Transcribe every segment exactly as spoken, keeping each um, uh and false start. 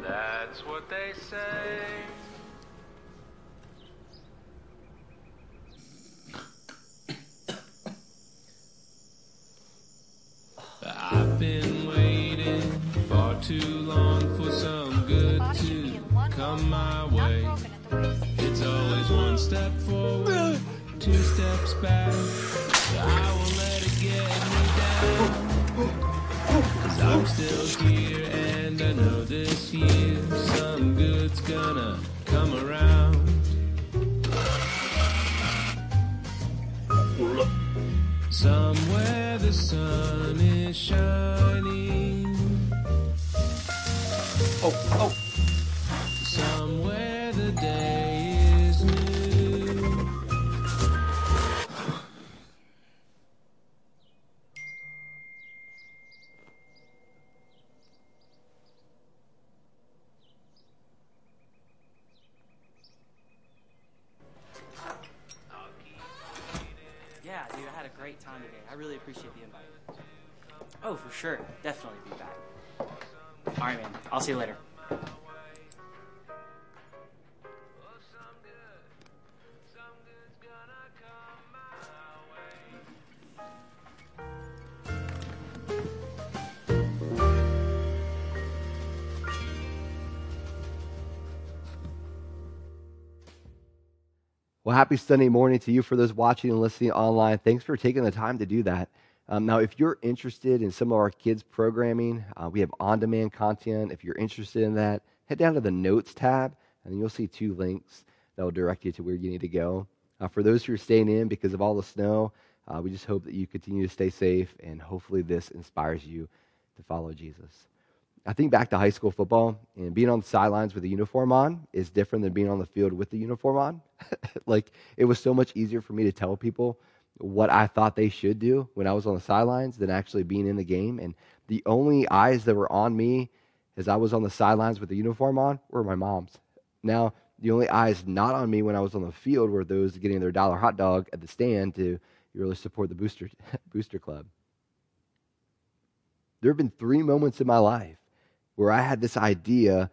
That's what they say. I've been waiting far too long for some good to come my way. It's always one step forward, two steps back. I won't let it get me down, 'cause I'm still here and I know this year some good's gonna come around. Somewhere the sun is shining. Oh, oh. Somewhere the day is new. Yeah, dude, I had a great time today. I really appreciate the invite. Oh, for sure. Definitely be back. All right, man. I'll see you later. Well, happy Sunday morning to you for those watching and listening online. Thanks for taking the time to do that. Um, now, if you're interested in some of our kids' programming, uh, we have on-demand content. If you're interested in that, head down to the Notes tab, and you'll see two links that will direct you to where you need to go. Uh, for those who are staying in because of all the snow, uh, we just hope that you continue to stay safe, and hopefully this inspires you to follow Jesus. I think back to high school football, and being on the sidelines with the uniform on is different than being on the field with the uniform on. Like, it was so much easier for me to tell people what I thought they should do when I was on the sidelines than actually being in the game. And the only eyes that were on me as I was on the sidelines with the uniform on were my mom's. Now, the only eyes not on me when I was on the field were those getting their dollar hot dog at the stand to really support the booster booster club. There have been three moments in my life where I had this idea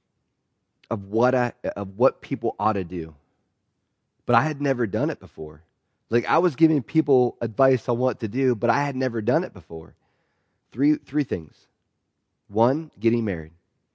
of what I of what people ought to do, but I had never done it before. Like, I was giving people advice on what to do, but I had never done it before. Three three things. One, getting married.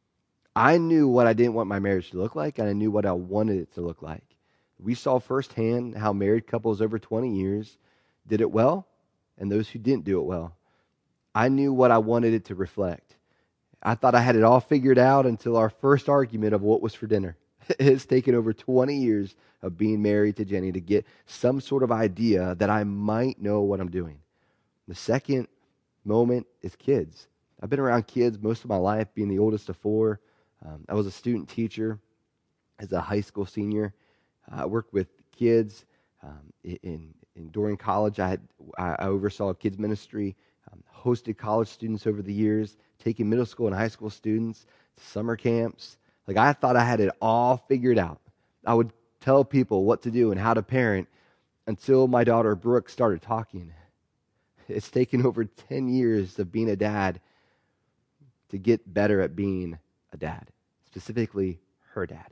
I knew what I didn't want my marriage to look like, and I knew what I wanted it to look like. We saw firsthand how married couples over twenty years did it well, and those who didn't do it well. I knew what I wanted it to reflect. I thought I had it all figured out until our first argument of what was for dinner. It's taken over twenty years of being married to Jenny to get some sort of idea that I might know what I'm doing. The second moment is kids. I've been around kids most of my life, being the oldest of four. Um, I was a student teacher as a high school senior. Uh, I worked with kids um, in, in during college. I had I oversaw kids ministry, um, hosted college students over the years, taking middle school and high school students to summer camps. Like, I thought I had it all figured out. I would tell people what to do and how to parent until my daughter Brooke started talking. It's taken over ten years of being a dad to get better at being a dad, specifically her dad.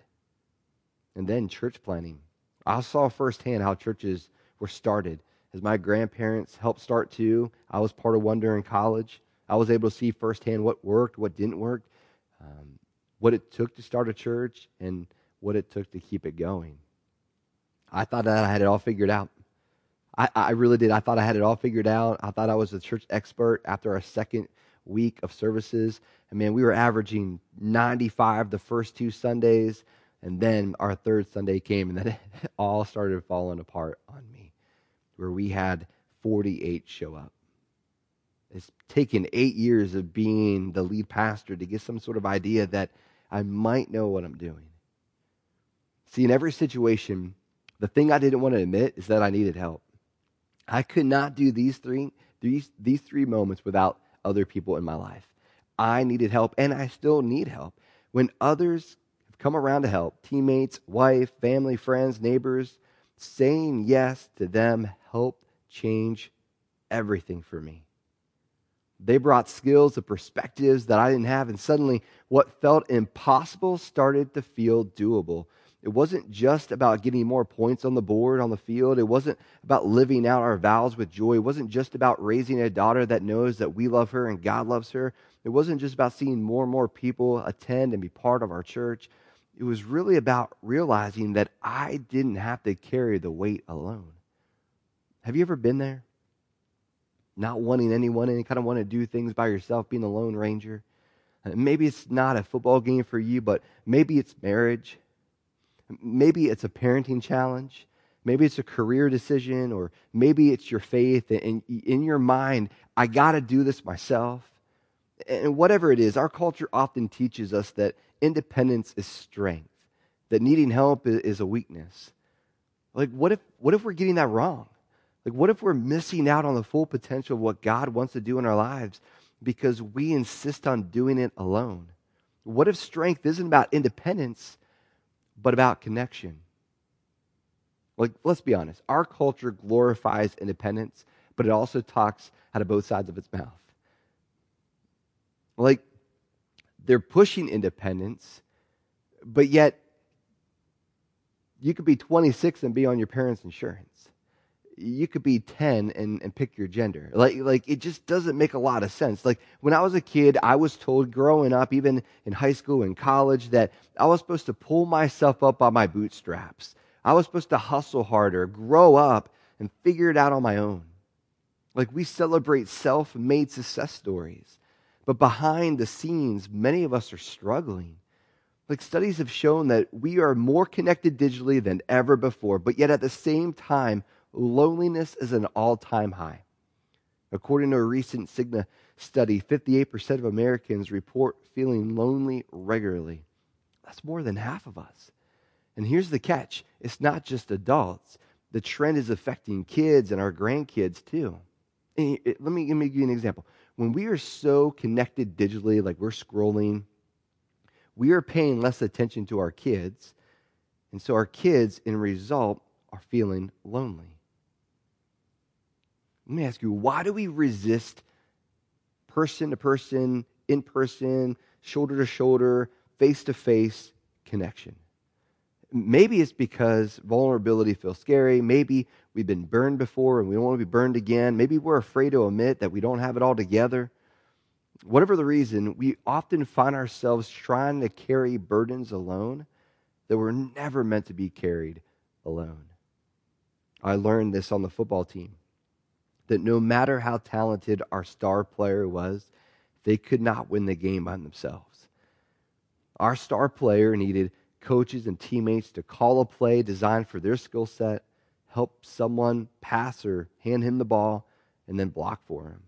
And then church planning. I saw firsthand how churches were started. As my grandparents helped start two, I was part of one during college. I was able to see firsthand what worked, what didn't work, um, what it took to start a church, and what it took to keep it going. I thought that I had it all figured out. I, I really did. I thought I had it all figured out. I thought I was a church expert after our second week of services. And man, we were averaging ninety-five the first two Sundays, and then our third Sunday came, and then it all started falling apart on me, where we had forty-eight show up. It's taken eight years of being the lead pastor to get some sort of idea that I might know what I'm doing. See, in every situation, the thing I didn't want to admit is that I needed help. I could not do these three, these, these three moments without other people in my life. I needed help, and I still need help. When others have come around to help, teammates, wife, family, friends, neighbors, saying yes to them helped change everything for me. They brought skills and perspectives that I didn't have, and suddenly what felt impossible started to feel doable. It wasn't just about getting more points on the board on the field. It wasn't about living out our vows with joy. It wasn't just about raising a daughter that knows that we love her and God loves her. It wasn't just about seeing more and more people attend and be part of our church. It was really about realizing that I didn't have to carry the weight alone. Have you ever been there? Not wanting anyone and kind of want to do things by yourself, being a lone ranger. Maybe it's not a football game for you, but maybe it's marriage. Maybe it's a parenting challenge. Maybe it's a career decision, or maybe it's your faith. And in your mind, I got to do this myself. And whatever it is, our culture often teaches us that independence is strength, that needing help is a weakness. Like, what if, what if we're getting that wrong? Like, what if we're missing out on the full potential of what God wants to do in our lives because we insist on doing it alone? What if strength isn't about independence, but about connection? Like, let's be honest. Our culture glorifies independence, but it also talks out of both sides of its mouth. Like, they're pushing independence, but yet you could be twenty-six and be on your parents' insurance. You could be ten and, and pick your gender. Like, like it just doesn't make a lot of sense. Like, when I was a kid, I was told growing up, even in high school and college, that I was supposed to pull myself up by my bootstraps. I was supposed to hustle harder, grow up, and figure it out on my own. Like, we celebrate self-made success stories. But behind the scenes, many of us are struggling. Like, studies have shown that we are more connected digitally than ever before, but yet at the same time, loneliness is an all-time high. According to a recent Cigna study, fifty-eight percent of Americans report feeling lonely regularly. That's more than half of us. And here's the catch. It's not just adults. The trend is affecting kids and our grandkids too. And let me, let me give you an example. When we are so connected digitally, like we're scrolling, we are paying less attention to our kids. And so our kids, in result, are feeling lonely. Let me ask you, why do we resist person to person, in person, shoulder to shoulder, face to face connection? Maybe it's because vulnerability feels scary. Maybe we've been burned before and we don't want to be burned again. Maybe we're afraid to admit that we don't have it all together. Whatever the reason, we often find ourselves trying to carry burdens alone that were never meant to be carried alone. I learned this on the football team, that no matter how talented our star player was, they could not win the game by themselves. Our star player needed coaches and teammates to call a play designed for their skill set, help someone pass or hand him the ball, and then block for him.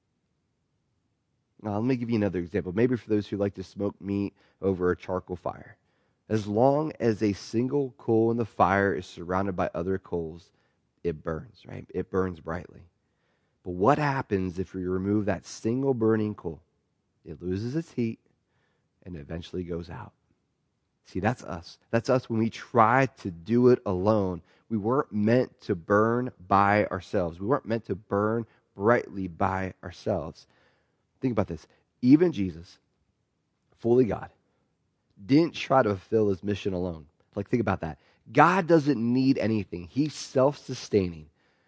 Now, let me give you another example. Maybe for those who like to smoke meat over a charcoal fire. As long as a single coal in the fire is surrounded by other coals, it burns, right? It burns brightly. But what happens if we remove that single burning coal? It loses its heat and eventually goes out. See, that's us. That's us when we try to do it alone. We weren't meant to burn by ourselves. We weren't meant to burn brightly by ourselves. Think about this. Even Jesus, fully God, didn't try to fulfill his mission alone. Like, think about that. God doesn't need anything. He's self-sustaining.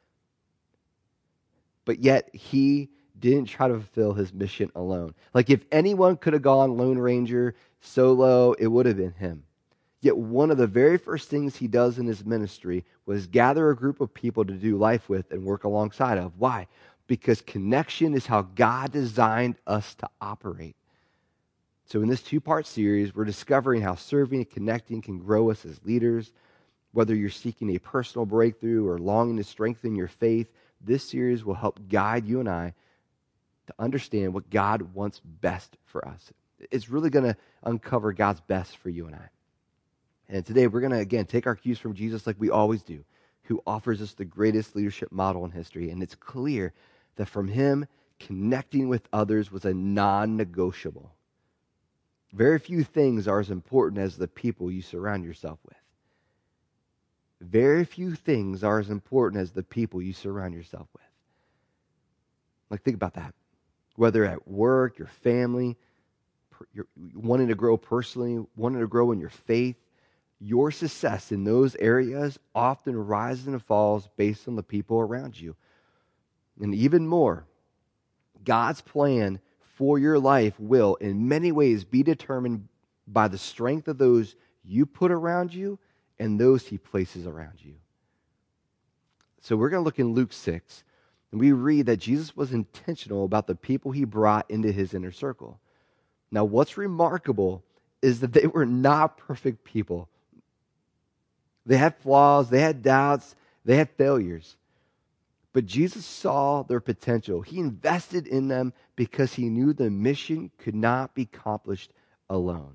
But yet, he didn't try to fulfill his mission alone. Like, if anyone could have gone Lone Ranger solo, it would have been him. Yet one of the very first things he does in his ministry was gather a group of people to do life with and work alongside of. Why? Because connection is how God designed us to operate. So in this two-part series, we're discovering how serving and connecting can grow us as leaders. Whether you're seeking a personal breakthrough or longing to strengthen your faith, this series will help guide you and I to understand what God wants best for us. It's really going to uncover God's best for you and I. And today we're going to, again, take our cues from Jesus like we always do, who offers us the greatest leadership model in history. And it's clear that from him, connecting with others was a non-negotiable. Very few things are as important as the people you surround yourself with. Very few things are as important as the people you surround yourself with. Like, think about that. whether at work, your family, you're wanting to grow personally, wanting to grow in your faith. Your success in those areas often rises and falls based on the people around you. And even more, God's plan for your life will, in many ways, be determined by the strength of those you put around you and those he places around you. So we're going to look in Luke six, and we read that Jesus was intentional about the people he brought into his inner circle. Now, what's remarkable is that they were not perfect people. They had flaws, they had doubts, they had failures. But Jesus saw their potential. He invested in them because he knew the mission could not be accomplished alone.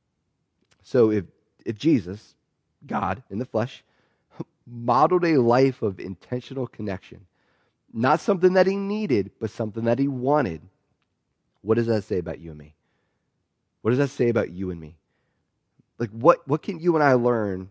So if, if Jesus, God in the flesh, modeled a life of intentional connection, not something that he needed, but something that he wanted, what does that say about you and me? What does that say about you and me? Like, what, what can you and I learn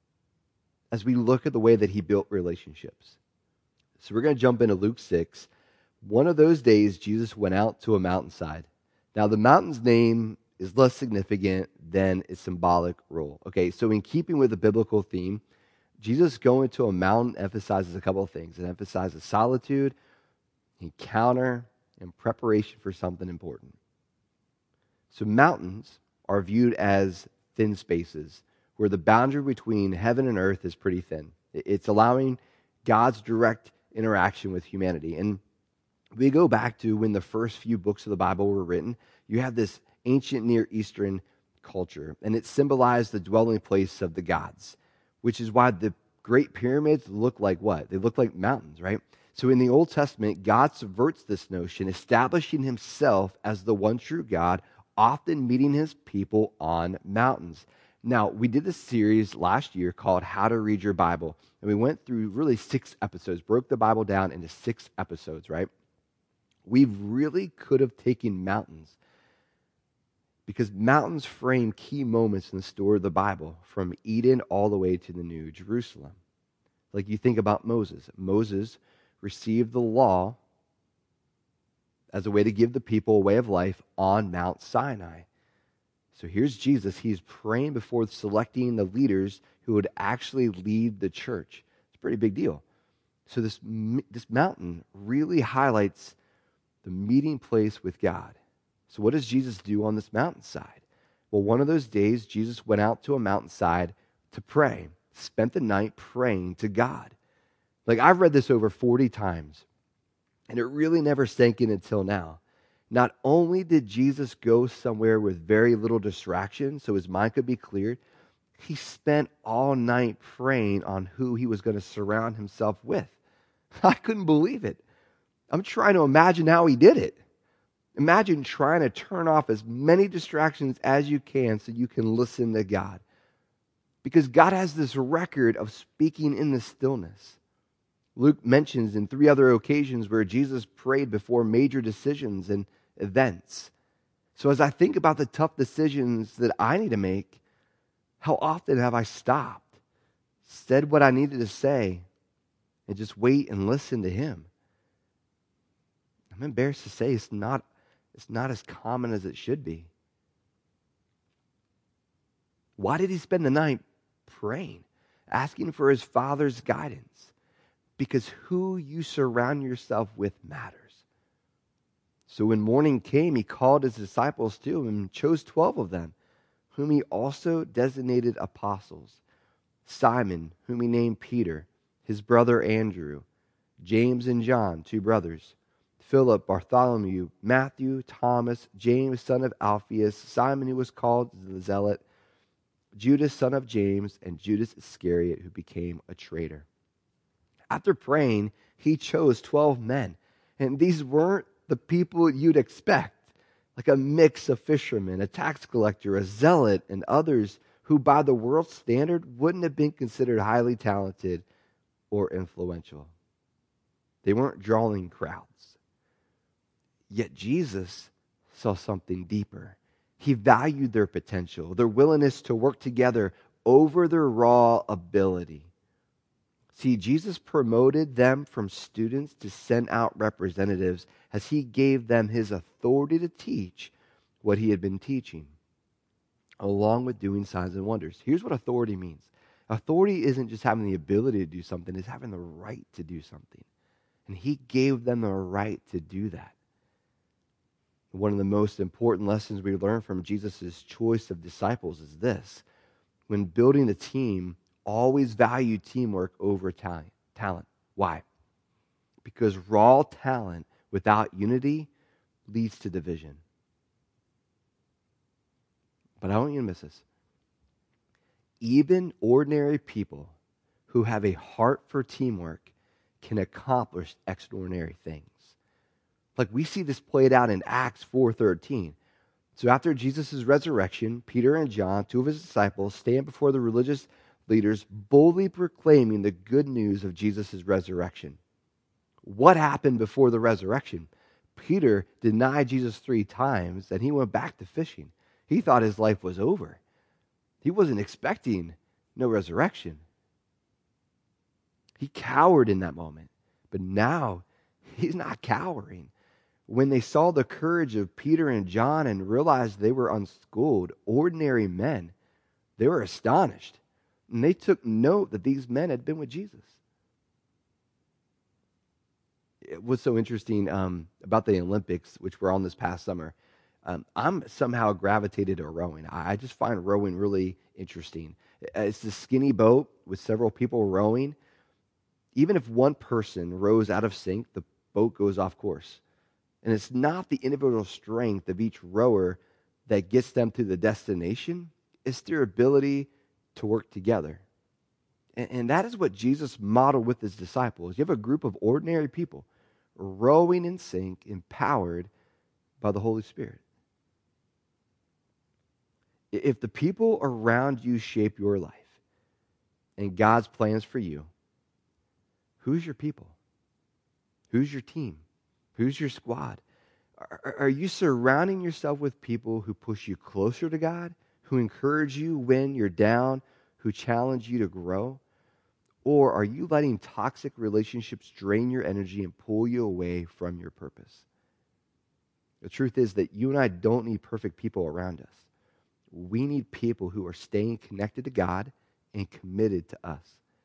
as we look at the way that he built relationships? So we're going to jump into Luke six. One of those days, Jesus went out to a mountainside. Now, the mountain's name is less significant than its symbolic role. Okay, so in keeping with the biblical theme, Jesus going to a mountain emphasizes a couple of things. It emphasizes solitude, encounter, and preparation for something important. So mountains are viewed as thin spaces where the boundary between heaven and earth is pretty thin. It's allowing God's direct interaction with humanity. And we go back to when the first few books of the Bible were written. You have this ancient Near Eastern culture, and it symbolized the dwelling place of the gods, which is why the Great Pyramids look like what? They look like mountains, right? So in the Old Testament, God subverts this notion, establishing himself as the one true God, often meeting his people on mountains. Now, we did this series last year called How to Read Your Bible, and we went through really six episodes, broke the Bible down into six episodes, right? We really could have taken mountains because mountains frame key moments in the story of the Bible, from Eden all the way to the New Jerusalem. Like you think about Moses. Moses received the law as a way to give the people a way of life on Mount Sinai. So here's Jesus. He's praying before selecting the leaders who would actually lead the church. It's a pretty big deal. So this, this mountain really highlights the meeting place with God. So what does Jesus do on this mountainside? Well, one of those days, Jesus went out to a mountainside to pray, spent the night praying to God. Like, I've read this over forty times, and it really never sank in until now. Not only did Jesus go somewhere with very little distraction so his mind could be cleared, he spent all night praying on who he was going to surround himself with. I couldn't believe it. I'm trying to imagine how he did it. Imagine trying to turn off as many distractions as you can so you can listen to God. Because God has this record of speaking in the stillness. Luke mentions in three other occasions where Jesus prayed before major decisions and events. So as I think about the tough decisions that I need to make, how often have I stopped, said what I needed to say, and just wait and listen to him? I'm embarrassed to say it's not, it's not as common as it should be. Why did he spend the night praying, asking for his Father's guidance? Because who you surround yourself with matters. So when morning came, he called his disciples to him and chose twelve of them, whom he also designated apostles. Simon, whom he named Peter, his brother Andrew, James and John, two brothers, Philip, Bartholomew, Matthew, Thomas, James, son of Alphaeus, Simon, who was called the Zealot, Judas, son of James, and Judas Iscariot, who became a traitor. After praying, he chose twelve men. And these weren't the people you'd expect, like a mix of fishermen, a tax collector, a zealot, and others who by the world's standard wouldn't have been considered highly talented or influential. They weren't drawing crowds. Yet Jesus saw something deeper. He valued their potential, their willingness to work together over their raw ability. See, Jesus promoted them from students to send out representatives as he gave them his authority to teach what he had been teaching, along with doing signs and wonders. Here's what authority means. Authority isn't just having the ability to do something, it's having the right to do something. And he gave them the right to do that. One of the most important lessons we learn from Jesus' choice of disciples is this. When building a team, always value teamwork over talent. Talent. Why? Because raw talent without unity leads to division. But I don't want you to miss this. Even ordinary people who have a heart for teamwork can accomplish extraordinary things. Like we see this played out in Acts four thirteen. So after Jesus' resurrection, Peter and John, two of his disciples, stand before the religious leaders boldly proclaiming the good news of Jesus' resurrection. What happened before the resurrection? Peter denied Jesus three times and he went back to fishing. He thought his life was over. He wasn't expecting no resurrection. He cowered in that moment. But now he's not cowering. When they saw the courage of Peter and John and realized they were unschooled, ordinary men, they were astonished. And they took note that these men had been with Jesus. It was so interesting um, about the Olympics, which were on this past summer. Um, I'm somehow gravitated to rowing. I, I just find rowing really interesting. It's this skinny boat with several people rowing. Even if one person rows out of sync, the boat goes off course. And it's not the individual strength of each rower that gets them to the destination. It's their ability to work together. And, and that is what Jesus modeled with his disciples. You have a group of ordinary people rowing in sync, empowered by the Holy Spirit. If the people around you shape your life and God's plans for you, who's your people? Who's your team? Who's your squad? Are, are you surrounding yourself with people who push you closer to God, who encourage you when you're down, who challenge you to grow? Or are you letting toxic relationships drain your energy and pull you away from your purpose? The truth is that you and I don't need perfect people around us. We need people who are staying connected to God and committed to us.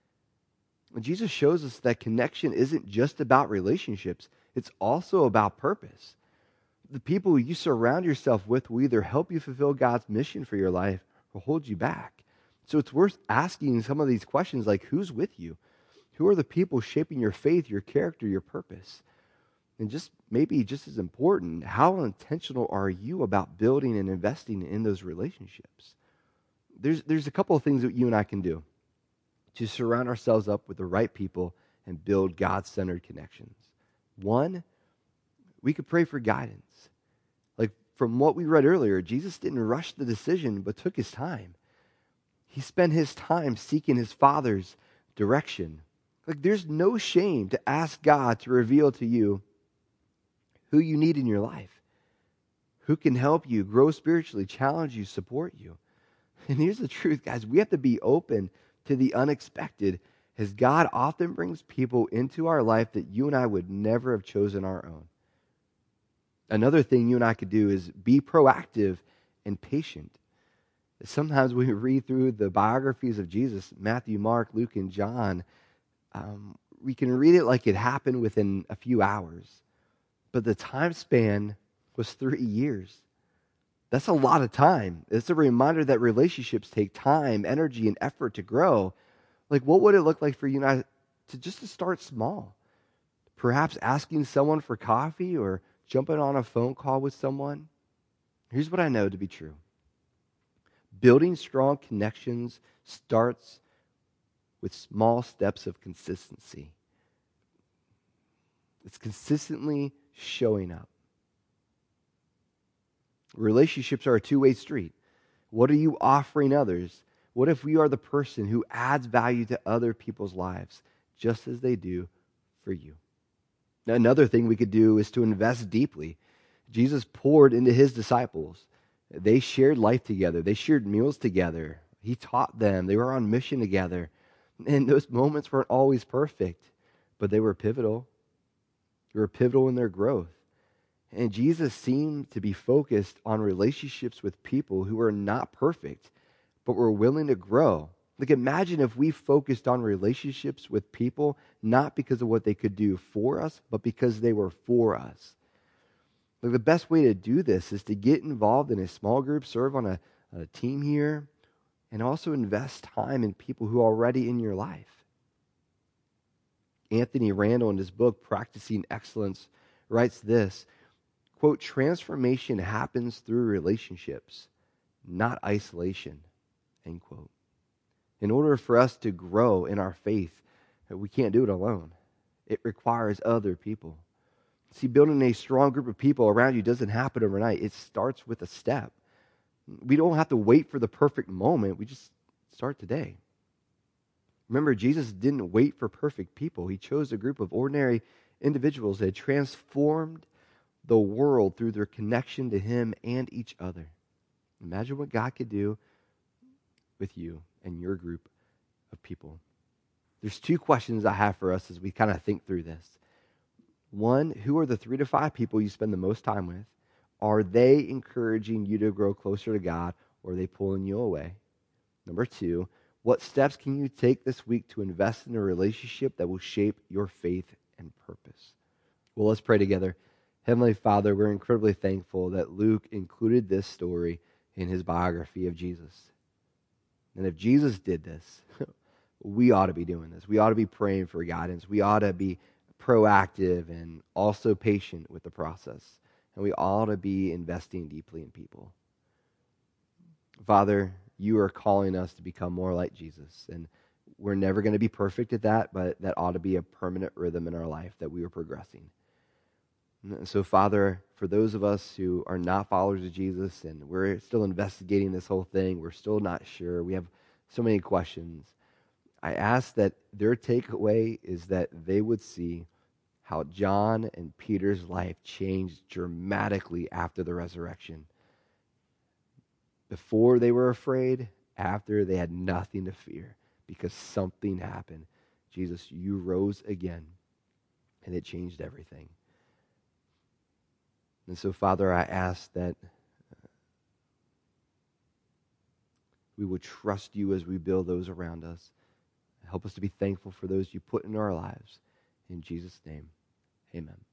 And Jesus shows us that connection isn't just about relationships. It's also about purpose. The people you surround yourself with will either help you fulfill God's mission for your life or hold you back. So it's worth asking some of these questions like, who's with you? Who are the people shaping your faith, your character, your purpose? And just maybe just as important, how intentional are you about building and investing in those relationships? There's, there's a couple of things that you and I can do to surround ourselves up with the right people and build God-centered connections. One, we could pray for guidance. Like from what we read earlier, Jesus didn't rush the decision, but took his time. He spent his time seeking his Father's direction. Like there's no shame to ask God to reveal to you who you need in your life, who can help you grow spiritually, challenge you, support you. And here's the truth, guys. We have to be open to the unexpected, as God often brings people into our life that you and I would never have chosen our own. Another thing you and I could do is be proactive and patient. Sometimes when we read through the biographies of Jesus, Matthew, Mark, Luke, and John, um, we can read it like it happened within a few hours. But the time span was three years. That's a lot of time. It's a reminder that relationships take time, energy, and effort to grow. Like, what would it look like for you and I to just to start small? Perhaps asking someone for coffee or jumping on a phone call with someone. Here's what I know to be true. Building strong connections starts with small steps of consistency. It's consistently showing up. Relationships are a two-way street. What are you offering others? What if we are the person who adds value to other people's lives, just as they do for you? Now, another thing we could do is to invest deeply. Jesus poured into his disciples. They shared life together. They shared meals together. He taught them. They were on mission together. And those moments weren't always perfect, but they were pivotal. They were pivotal in their growth. And Jesus seemed to be focused on relationships with people who were not perfect, but were willing to grow. Like, imagine if we focused on relationships with people, not because of what they could do for us, but because they were for us. Like, the best way to do this is to get involved in a small group, serve on a, a team here, and also invest time in people who are already in your life. Anthony Randall, in his book, Practicing Excellence, writes this, quote, transformation happens through relationships, not isolation, end quote. In order for us to grow in our faith, we can't do it alone. It requires other people. See, building a strong group of people around you doesn't happen overnight. It starts with a step. We don't have to wait for the perfect moment. We just start today. Remember, Jesus didn't wait for perfect people. He chose a group of ordinary individuals that had transformed the world through their connection to Him and each other. Imagine what God could do with you and your group of people. There's two questions I have for us as we kind of think through this. One, who are the three to five people you spend the most time with? Are they encouraging you to grow closer to God, or are they pulling you away? Number two, what steps can you take this week to invest in a relationship that will shape your faith and purpose? Well, let's pray together. Heavenly Father, we're incredibly thankful that Luke included this story in his biography of Jesus. And if Jesus did this, we ought to be doing this. We ought to be praying for guidance. We ought to be proactive and also patient with the process. And we ought to be investing deeply in people. Father, you are calling us to become more like Jesus. And we're never going to be perfect at that, but that ought to be a permanent rhythm in our life that we are progressing. And so, Father, for those of us who are not followers of Jesus and we're still investigating this whole thing, we're still not sure, we have so many questions, I ask that their takeaway is that they would see how John and Peter's life changed dramatically after the resurrection. Before they were afraid, after they had nothing to fear because something happened. Jesus, you rose again, and it changed everything. And so, Father, I ask that we would trust you as we build those around us. Help us to be thankful for those you put in our lives. In Jesus' name, amen.